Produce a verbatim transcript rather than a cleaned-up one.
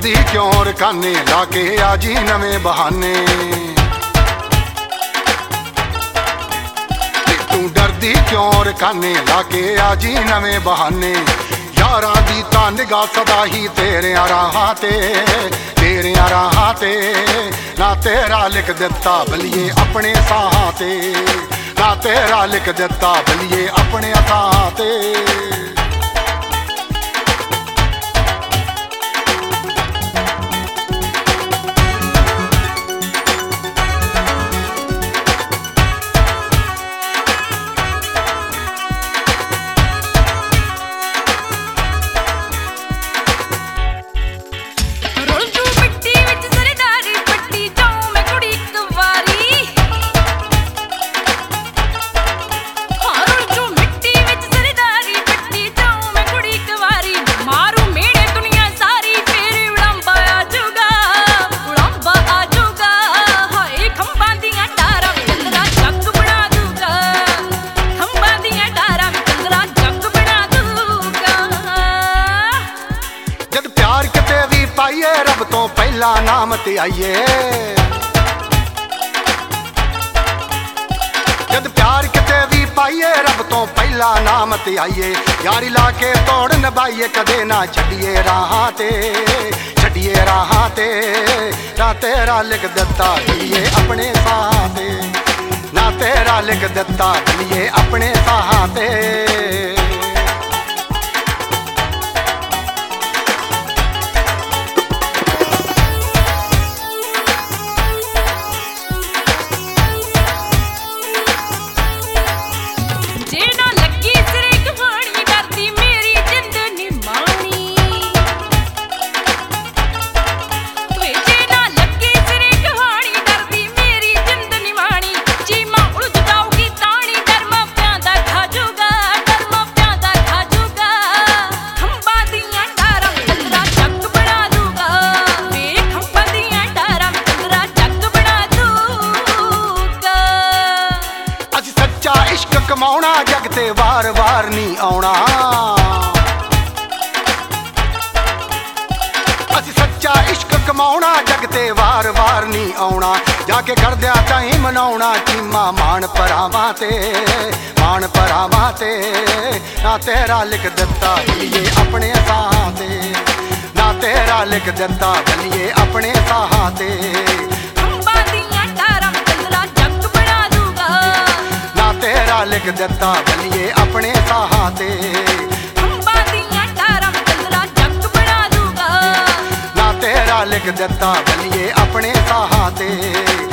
डरदी क्यों रकाने लाके आजी नवे बहाने तू डरदी क्यों रकाने लाके आजी नवे बहाने यारा दी तां निगाह सदा ही तेरे राहां ते तेरे राहां ते ना तेरा लिख दिता बलिए अपने साहां ते ना तेरा लिख दिता बलिए अपने साहां ते रब तो पहला नाम ते आइए जद प्यार किते भी पाइए रब तो पहला नाम ते आइए यारी लाके तोड़ नभाइए कदे ना छड़िए राहां ते छड़िए राहां ते ना तेरा लिख दिता बलिए अपने साहां ते ना तेरा लिख दिता बलिए अपने साहां ते कमाउणा जग ते वार वार नहीं आउणा असी सच्चा इश्क कमाउणा जग ते वार वार नहीं आउणा जाके कर दिया चाही मनाउणा चीमा मान परावां ते मान परावां ते ना तेरा लिख दिता बलिए अपने साहां ते ना तेरा लिख दिता बलिए अपने साहां ते लिख दिता बलिए अपने साहां ते ना तेरा लिख दिता बलिए अपने साहां ते।